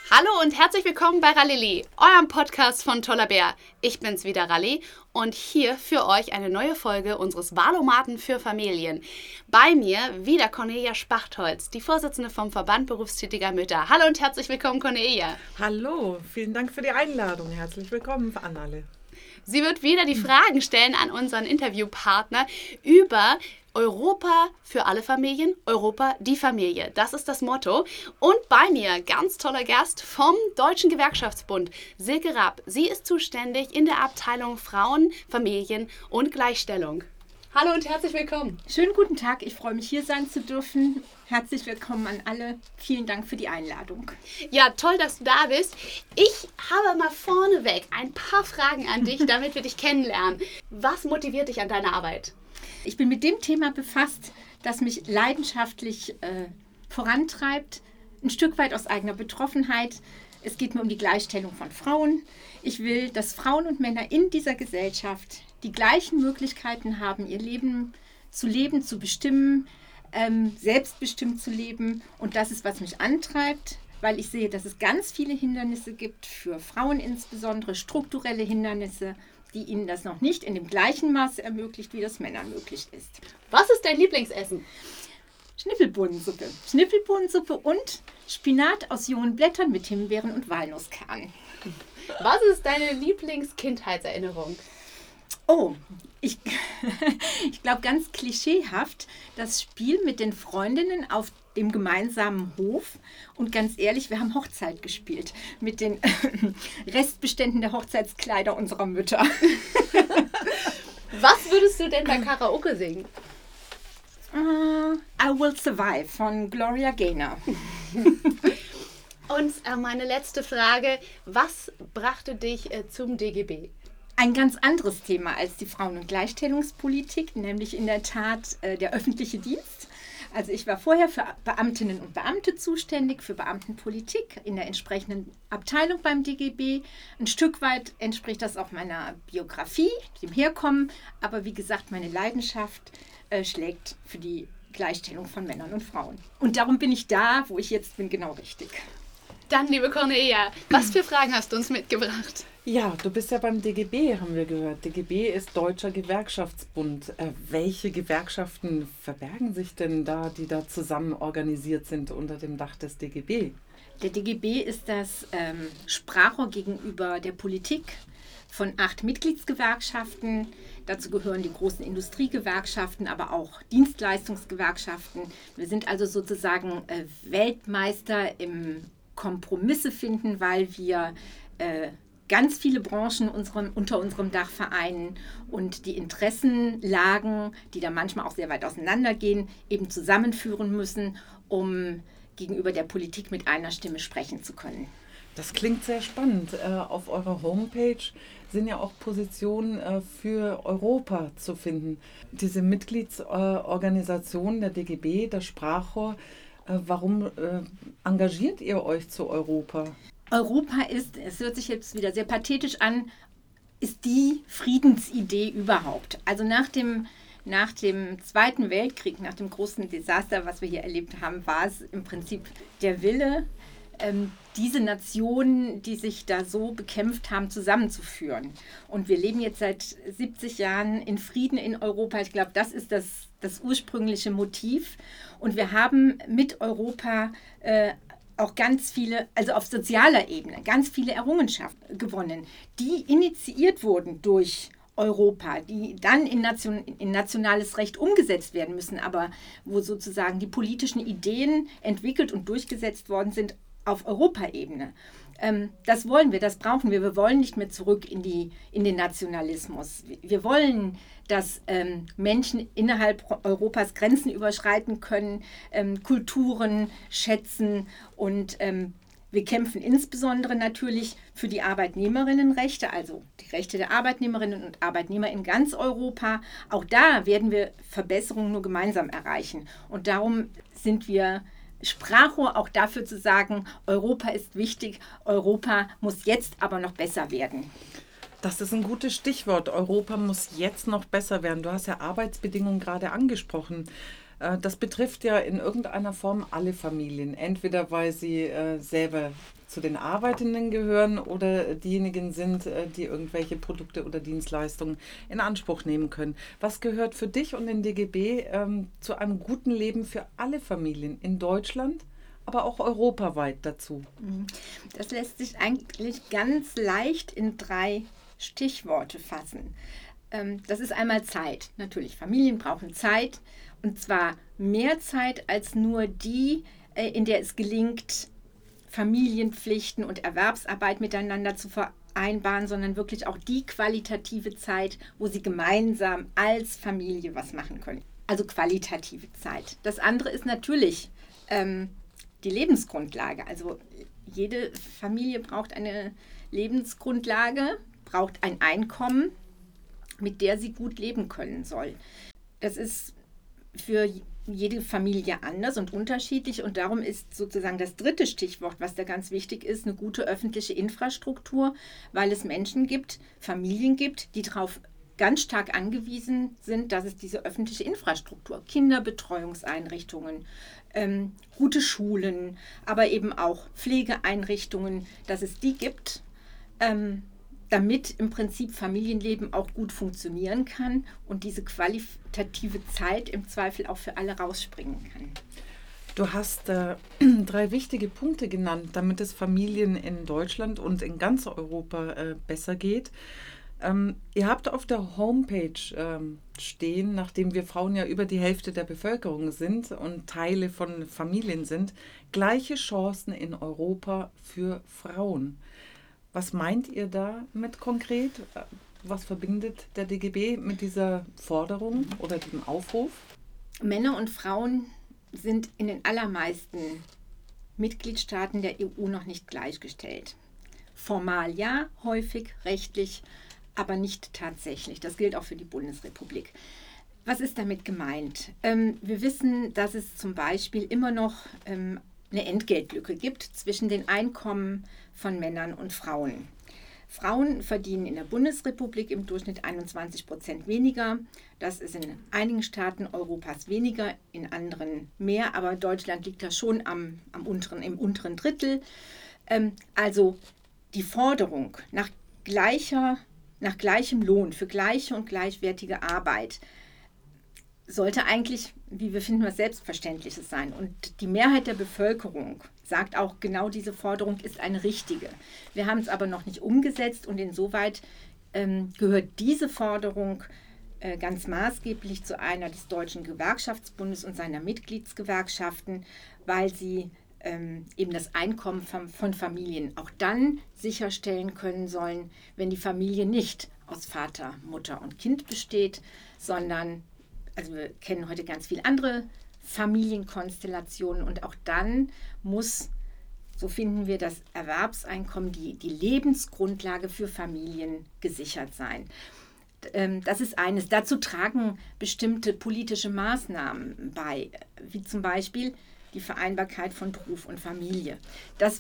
Hallo und herzlich willkommen bei Rallili, eurem Podcast von Toller Bär. Ich bin's wieder, Ralli, und hier für euch eine neue Folge unseres Wahlomaten für Familien. Bei mir wieder Cornelia Spachtholz, die Vorsitzende vom Verband Berufstätiger Mütter. Hallo und herzlich willkommen, Cornelia. Hallo, vielen Dank für die Einladung. Herzlich willkommen an alle. Sie wird wieder die Fragen stellen an unseren Interviewpartner über Europa für alle Familien, Europa die Familie. Das ist das Motto. Und bei mir ganz toller Gast vom Deutschen Gewerkschaftsbund, Silke Rapp. Sie ist zuständig in der Abteilung Frauen, Familien und Gleichstellung. Hallo und herzlich willkommen. Schönen guten Tag, ich freue mich, hier sein zu dürfen. Herzlich willkommen an alle. Vielen Dank für die Einladung. Ja, toll, dass du da bist. Ich habe mal vorneweg ein paar Fragen an dich, damit wir dich kennenlernen. Was motiviert dich an deiner Arbeit? Ich bin mit dem Thema befasst, das mich leidenschaftlich vorantreibt, ein Stück weit aus eigener Betroffenheit. Es geht mir um die Gleichstellung von Frauen. Ich will, dass Frauen und Männer in dieser Gesellschaft die gleichen Möglichkeiten haben, ihr Leben, zu bestimmen, selbstbestimmt zu leben. Und das ist, was mich antreibt, weil ich sehe, dass es ganz viele Hindernisse gibt, für Frauen insbesondere strukturelle Hindernisse, die ihnen das noch nicht in dem gleichen Maße ermöglicht, wie das Männern möglich ist. Was ist dein Lieblingsessen? Schniffelbohnensuppe. Schniffelbohnensuppe und Spinat aus jungen Blättern mit Himbeeren und Walnusskernen. Was ist deine Lieblingskindheitserinnerung? Oh, ich glaube ganz klischeehaft, das Spiel mit den Freundinnen auf dem gemeinsamen Hof. Und ganz ehrlich, wir haben Hochzeit gespielt mit den Restbeständen der Hochzeitskleider unserer Mütter. Was würdest du denn bei Karaoke singen? I Will Survive von Gloria Gaynor. Und meine letzte Frage, was brachte dich zum DGB? Ein ganz anderes Thema als die Frauen- und Gleichstellungspolitik, nämlich in der Tat der öffentliche Dienst. Also ich war vorher für Beamtinnen und Beamte zuständig, für Beamtenpolitik in der entsprechenden Abteilung beim DGB. Ein Stück weit entspricht das auch meiner Biografie, dem Herkommen. Aber wie gesagt, meine Leidenschaft schlägt für die Gleichstellung von Männern und Frauen. Und darum bin ich da, wo ich jetzt bin, genau richtig. Dann, liebe Cornelia, was für Fragen hast du uns mitgebracht? Ja, du bist ja beim DGB, haben wir gehört. DGB ist Deutscher Gewerkschaftsbund. Welche Gewerkschaften verbergen sich denn da, die da zusammen organisiert sind unter dem Dach des DGB? Der DGB ist das Sprachrohr gegenüber der Politik von 8 Mitgliedsgewerkschaften. Dazu gehören die großen Industriegewerkschaften, aber auch Dienstleistungsgewerkschaften. Wir sind also sozusagen Weltmeister im Kompromisse finden, weil wir ganz viele Branchen unter unserem Dach vereinen und die Interessenlagen, die da manchmal auch sehr weit auseinandergehen, eben zusammenführen müssen, um gegenüber der Politik mit einer Stimme sprechen zu können. Das klingt sehr spannend. Auf eurer Homepage sind ja auch Positionen für Europa zu finden. Diese Mitgliedsorganisation der DGB, das Sprachrohr, warum engagiert ihr euch zu Europa? Europa ist, es hört sich jetzt wieder sehr pathetisch an, ist die Friedensidee überhaupt. Also nach dem Zweiten Weltkrieg, nach dem großen Desaster, was wir hier erlebt haben, war es im Prinzip der Wille, diese Nationen, die sich da so bekämpft haben, zusammenzuführen. Und wir leben jetzt seit 70 Jahren in Frieden in Europa. Ich glaube, das ist das ursprüngliche Motiv. Und wir haben mit Europa auch ganz viele, also auf sozialer Ebene, ganz viele Errungenschaften gewonnen, die initiiert wurden durch Europa, die dann in nationales Recht umgesetzt werden müssen, aber wo sozusagen die politischen Ideen entwickelt und durchgesetzt worden sind auf Europaebene. Das wollen wir, das brauchen wir. Wir wollen nicht mehr zurück in den Nationalismus. Wir wollen, dass Menschen innerhalb Europas Grenzen überschreiten können, Kulturen schätzen und wir kämpfen insbesondere natürlich für die Arbeitnehmerinnenrechte, also die Rechte der Arbeitnehmerinnen und Arbeitnehmer in ganz Europa. Auch da werden wir Verbesserungen nur gemeinsam erreichen. Und darum sind wir Sprachrohr auch dafür zu sagen, Europa ist wichtig, Europa muss jetzt aber noch besser werden. Das ist ein gutes Stichwort. Europa muss jetzt noch besser werden. Du hast ja Arbeitsbedingungen gerade angesprochen. Das betrifft ja in irgendeiner Form alle Familien. Entweder weil sie selber zu den Arbeitenden gehören oder diejenigen sind, die irgendwelche Produkte oder Dienstleistungen in Anspruch nehmen können. Was gehört für dich und den DGB zu einem guten Leben für alle Familien in Deutschland, aber auch europaweit dazu? Das lässt sich eigentlich ganz leicht in 3 Stichworte fassen. Das ist einmal Zeit. Natürlich, Familien brauchen Zeit, und zwar mehr Zeit als nur die, in der es gelingt, Familienpflichten und Erwerbsarbeit miteinander zu vereinbaren, sondern wirklich auch die qualitative Zeit, wo sie gemeinsam als Familie was machen können. Also qualitative Zeit. Das andere ist natürlich die Lebensgrundlage. Also jede Familie braucht eine Lebensgrundlage, braucht ein Einkommen, mit der sie gut leben können soll. Das ist für jede Familie anders und unterschiedlich, und darum ist sozusagen das 3. Stichwort, was da ganz wichtig ist, eine gute öffentliche Infrastruktur, weil es Menschen gibt, Familien gibt, die darauf ganz stark angewiesen sind, dass es diese öffentliche Infrastruktur, Kinderbetreuungseinrichtungen, gute Schulen, aber eben auch Pflegeeinrichtungen, dass es die gibt, damit im Prinzip Familienleben auch gut funktionieren kann und diese qualitative Zeit im Zweifel auch für alle rausspringen kann. Du hast 3 wichtige Punkte genannt, damit es Familien in Deutschland und in ganz Europa besser geht. Ihr habt auf der Homepage stehen, nachdem wir Frauen ja über die Hälfte der Bevölkerung sind und Teile von Familien sind, gleiche Chancen in Europa für Frauen. Was meint ihr damit konkret? Was verbindet der DGB mit dieser Forderung oder diesem Aufruf? Männer und Frauen sind in den allermeisten Mitgliedstaaten der EU noch nicht gleichgestellt. Formal ja, häufig rechtlich, aber nicht tatsächlich. Das gilt auch für die Bundesrepublik. Was ist damit gemeint? Wir wissen, dass es zum Beispiel immer noch eine Entgeltlücke gibt zwischen den Einkommen von Männern und Frauen. Frauen verdienen in der Bundesrepublik im Durchschnitt 21% weniger. Das ist in einigen Staaten Europas weniger, in anderen mehr, aber Deutschland liegt da schon im unteren Drittel. Also die Forderung nach gleichem Lohn für gleiche und gleichwertige Arbeit sollte eigentlich, wie wir finden, was Selbstverständliches sein. Und die Mehrheit der Bevölkerung sagt auch, genau diese Forderung ist eine richtige. Wir haben es aber noch nicht umgesetzt, und insoweit gehört diese Forderung ganz maßgeblich zu einer des Deutschen Gewerkschaftsbundes und seiner Mitgliedsgewerkschaften, weil sie eben das Einkommen von Familien auch dann sicherstellen können sollen, wenn die Familie nicht aus Vater, Mutter und Kind besteht, sondern, also wir kennen heute ganz viele andere Familienkonstellationen, und auch dann muss, so finden wir, das Erwerbseinkommen, die Lebensgrundlage für Familien gesichert sein. Das ist eines. Dazu tragen bestimmte politische Maßnahmen bei, wie zum Beispiel die Vereinbarkeit von Beruf und Familie. Das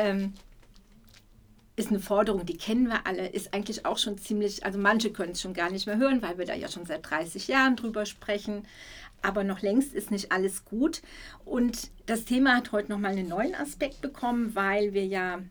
ist eine Forderung, die kennen wir alle, ist eigentlich auch schon ziemlich, also manche können es schon gar nicht mehr hören, weil wir da ja schon seit 30 Jahren drüber sprechen. Aber noch längst ist nicht alles gut. Und das Thema hat heute nochmal einen neuen Aspekt bekommen, weil wir ja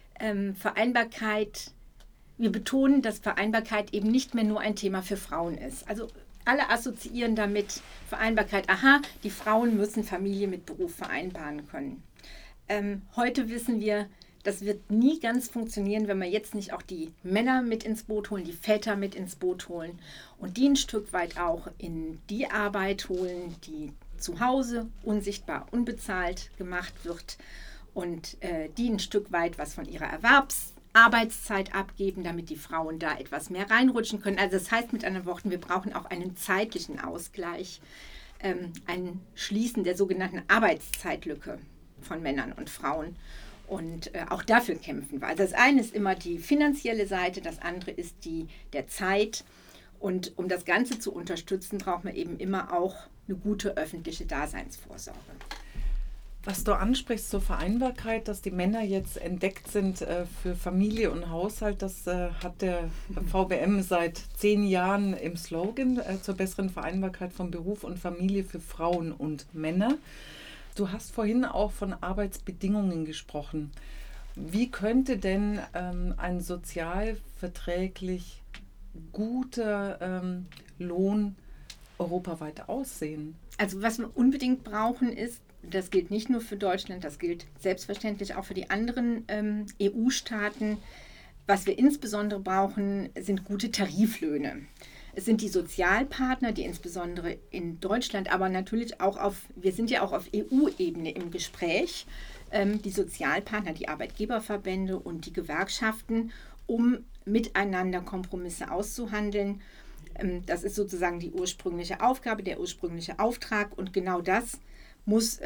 wir betonen, dass Vereinbarkeit eben nicht mehr nur ein Thema für Frauen ist. Also alle assoziieren damit Vereinbarkeit, aha, die Frauen müssen Familie mit Beruf vereinbaren können. Heute wissen wir, das wird nie ganz funktionieren, wenn wir jetzt nicht auch die Männer mit ins Boot holen, die Väter mit ins Boot holen und die ein Stück weit auch in die Arbeit holen, die zu Hause unsichtbar, unbezahlt gemacht wird, und die ein Stück weit was von ihrer Erwerbsarbeitszeit abgeben, damit die Frauen da etwas mehr reinrutschen können. Also das heißt mit anderen Worten, wir brauchen auch einen zeitlichen Ausgleich, ein Schließen der sogenannten Arbeitszeitlücke von Männern und Frauen. Und auch dafür kämpfen wir. Also das eine ist immer die finanzielle Seite, das andere ist die der Zeit. Und um das Ganze zu unterstützen, braucht man eben immer auch eine gute öffentliche Daseinsvorsorge. Was du ansprichst zur Vereinbarkeit, dass die Männer jetzt entdeckt sind für Familie und Haushalt, das hat der VBM seit 10 Jahren im Slogan zur besseren Vereinbarkeit von Beruf und Familie für Frauen und Männer. Du hast vorhin auch von Arbeitsbedingungen gesprochen. Wie könnte denn ein sozialverträglich guter Lohn europaweit aussehen? Also was wir unbedingt brauchen ist, das gilt nicht nur für Deutschland, das gilt selbstverständlich auch für die anderen EU-Staaten. Was wir insbesondere brauchen, sind gute Tariflöhne. Es sind die Sozialpartner, die insbesondere in Deutschland, aber natürlich auch wir sind ja auch auf EU-Ebene im Gespräch, die Sozialpartner, die Arbeitgeberverbände und die Gewerkschaften, um miteinander Kompromisse auszuhandeln. Das ist sozusagen die ursprüngliche Aufgabe, der ursprüngliche Auftrag, und genau das muss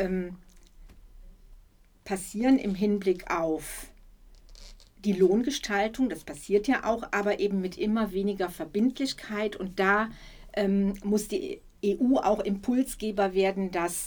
passieren im Hinblick auf die Lohngestaltung. Das passiert ja auch, aber eben mit immer weniger Verbindlichkeit, und da muss die EU auch Impulsgeber werden, dass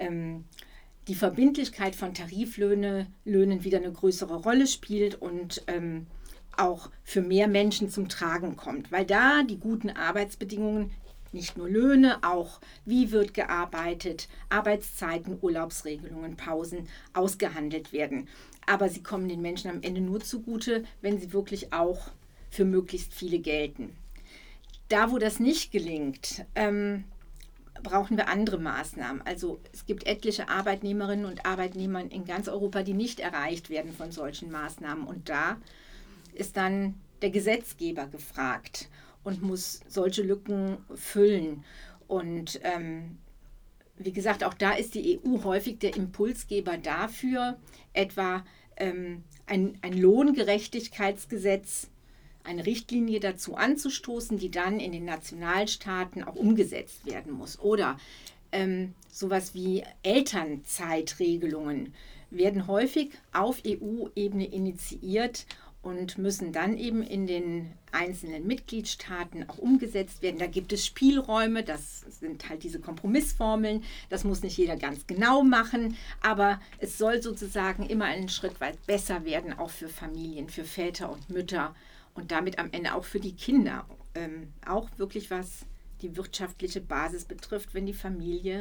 die Verbindlichkeit von Tariflöhnen wieder eine größere Rolle spielt und auch für mehr Menschen zum Tragen kommt, weil da die guten Arbeitsbedingungen, nicht nur Löhne, auch wie wird gearbeitet, Arbeitszeiten, Urlaubsregelungen, Pausen ausgehandelt werden. Aber sie kommen den Menschen am Ende nur zugute, wenn sie wirklich auch für möglichst viele gelten. Da, wo das nicht gelingt, brauchen wir andere Maßnahmen. Also es gibt etliche Arbeitnehmerinnen und Arbeitnehmer in ganz Europa, die nicht erreicht werden von solchen Maßnahmen. Und da ist dann der Gesetzgeber gefragt und muss solche Lücken füllen. Und wie gesagt, auch da ist die EU häufig der Impulsgeber dafür, etwa ein Lohngerechtigkeitsgesetz, eine Richtlinie dazu anzustoßen, die dann in den Nationalstaaten auch umgesetzt werden muss. Oder sowas wie Elternzeitregelungen werden häufig auf EU-Ebene initiiert und müssen dann eben in den einzelnen Mitgliedstaaten auch umgesetzt werden. Da gibt es Spielräume, das sind halt diese Kompromissformeln, das muss nicht jeder ganz genau machen, aber es soll sozusagen immer einen Schritt weit besser werden, auch für Familien, für Väter und Mütter und damit am Ende auch für die Kinder. Auch wirklich was die wirtschaftliche Basis betrifft, wenn die Familie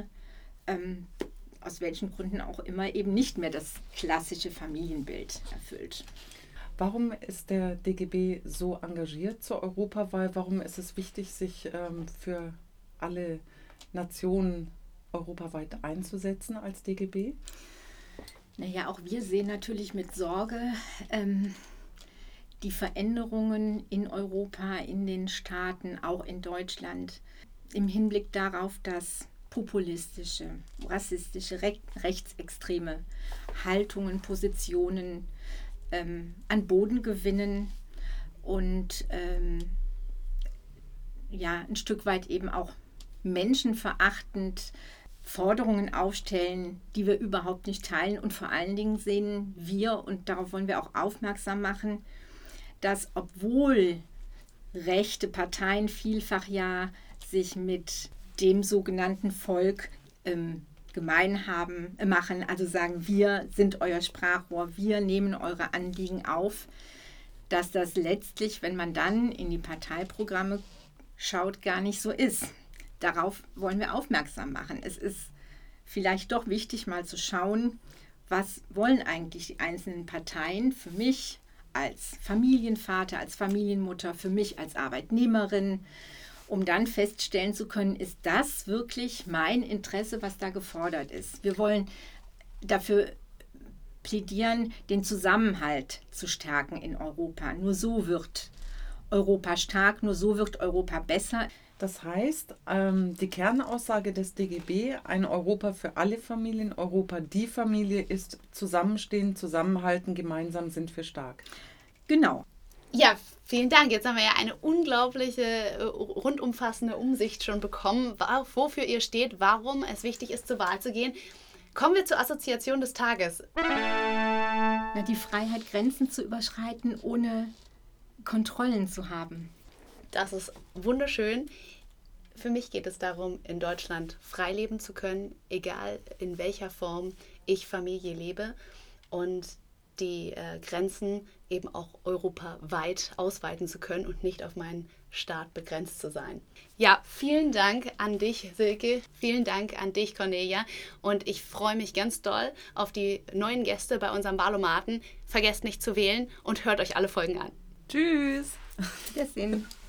aus welchen Gründen auch immer eben nicht mehr das klassische Familienbild erfüllt. Warum ist der DGB so engagiert zur Europawahl? Warum ist es wichtig, sich für alle Nationen europaweit einzusetzen als DGB? Naja, auch wir sehen natürlich mit Sorge die Veränderungen in Europa, in den Staaten, auch in Deutschland, im Hinblick darauf, dass populistische, rassistische, rechtsextreme Haltungen, Positionen an Boden gewinnen und ein Stück weit eben auch menschenverachtend Forderungen aufstellen, die wir überhaupt nicht teilen. Und vor allen Dingen sehen wir, und darauf wollen wir auch aufmerksam machen, dass obwohl rechte Parteien vielfach ja sich mit dem sogenannten Volk gemein machen, also sagen, wir sind euer Sprachrohr, wir nehmen eure Anliegen auf, dass das letztlich, wenn man dann in die Parteiprogramme schaut, gar nicht so ist. Darauf wollen wir aufmerksam machen. Es ist vielleicht doch wichtig, mal zu schauen, was wollen eigentlich die einzelnen Parteien für mich als Familienvater, als Familienmutter, für mich als Arbeitnehmerin, um dann feststellen zu können, ist das wirklich mein Interesse, was da gefordert ist. Wir wollen dafür plädieren, den Zusammenhalt zu stärken in Europa. Nur so wird Europa stark, nur so wird Europa besser. Das heißt, die Kernaussage des DGB, ein Europa für alle Familien, Europa die Familie, ist zusammenstehen, zusammenhalten, gemeinsam sind wir stark. Genau. Ja, vielen Dank. Jetzt haben wir ja eine unglaubliche, rundumfassende Umsicht schon bekommen, wofür ihr steht, warum es wichtig ist, zur Wahl zu gehen. Kommen wir zur Assoziation des Tages. Die Freiheit, Grenzen zu überschreiten, ohne Kontrollen zu haben. Das ist wunderschön. Für mich geht es darum, in Deutschland frei leben zu können, egal in welcher Form ich Familie lebe und die Grenzen eben auch europaweit ausweiten zu können und nicht auf meinen Staat begrenzt zu sein. Ja, vielen Dank an dich, Silke. Vielen Dank an dich, Cornelia. Und ich freue mich ganz doll auf die neuen Gäste bei unserem Wahlomaten. Vergesst nicht zu wählen und hört euch alle Folgen an. Tschüss! Wiedersehen.